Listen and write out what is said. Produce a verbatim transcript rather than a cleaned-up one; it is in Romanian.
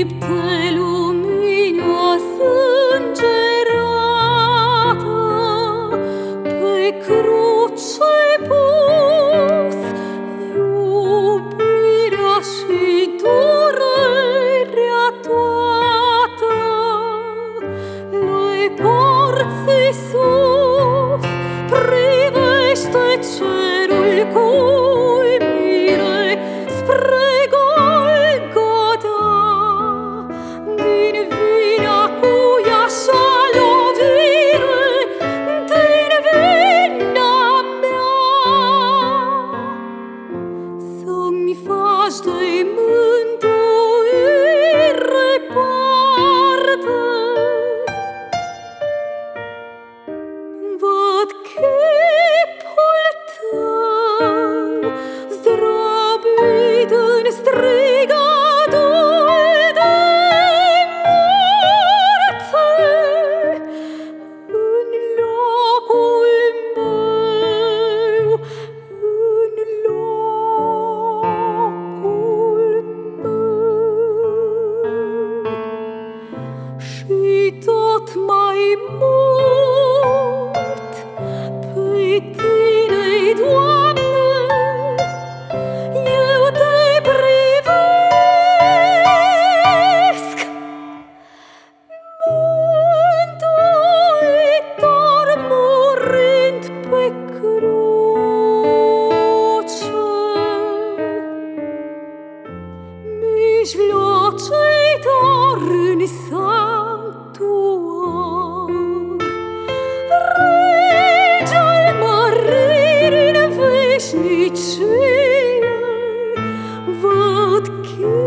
de lumina sângerată, pe cruce pus iubirea și durerea toată. Le porți, Iisus, privește cerul cu uimire spre Golgota. Din vina cui așa lovire, din vina mea, să-mi faci de mântuire parte. Văd chipul tău zdrobit în strigatul de moarte, în locul meu, în locul meu. Și tot mai mult pe Tine, Doamne, eu Te privesc, Mântuitor murind pe cruce. Mijlocitor în sanctuar, Rege-al măririi în veșnicie, văd